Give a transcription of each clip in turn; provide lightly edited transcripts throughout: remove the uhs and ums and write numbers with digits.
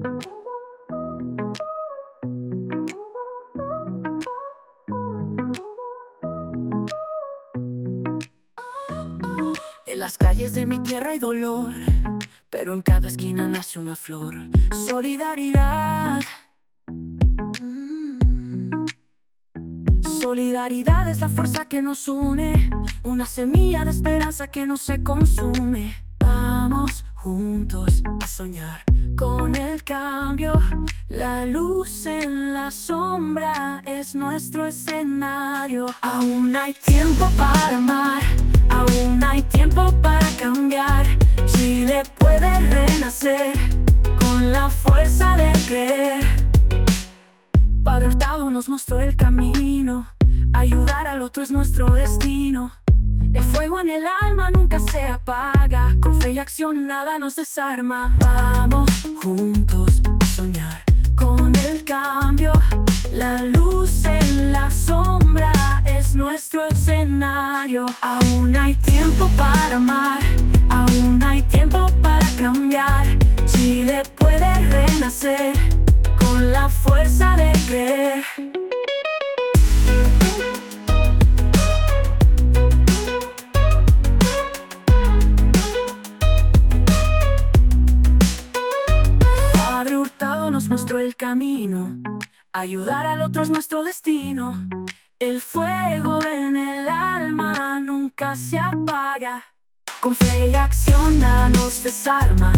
En las calles de mi tierra hay dolor, pero en cada esquina nace una flor. Solidaridad. Solidaridad es la fuerza que nos une, una semilla de esperanza que no se consume. Vamos juntos a soñar con el cambio. La luz en la sombra es nuestro escenario. Aún hay tiempo para amar, aún hay tiempo para cambiar. Chile puede renacer con la fuerza de creer. Padre Hurtado nos mostró el camino, ayudar al otro es nuestro destino. El fuego en el alma nunca se apaga, con fe y acción nada nos desarma. Vamos juntos a soñar con el cambio. La luz en la sombra es nuestro escenario. Aún hay tiempo para amar, aún hay tiempo para cambiar. Chile puede renacer con la fuerza de creer. Padre Hurtado nos mostró el camino, ayudar al otro es nuestro destino. El fuego en el alma nunca se apaga, con fe y acción nada nos desarma.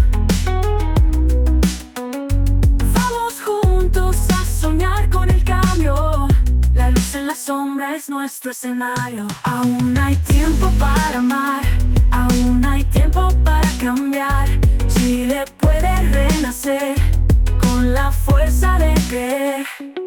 Vamos juntos a soñar con el cambio. La luz en la sombra es nuestro escenario. Aún hay tiempo para amar, aún hay tiempo para cambiar. Chile puede renacer con la fuerza de creer.